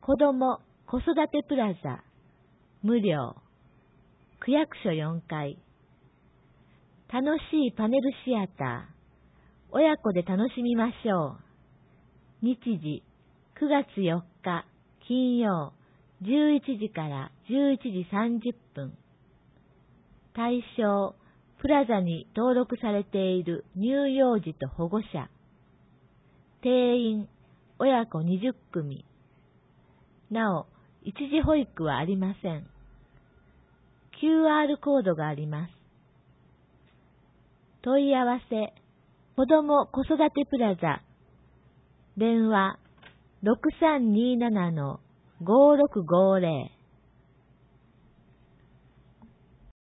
子ども子育てプラザ無料区役所4階楽しいパネルシアター親子で楽しみましょう。日時9月4日金曜11時から11時30分。対象プラザに登録されている乳幼児と保護者。定員親子20組。なお、一時保育はありません。QR コードがあります。問い合わせ、子ども子育てプラザ。電話 6327-5650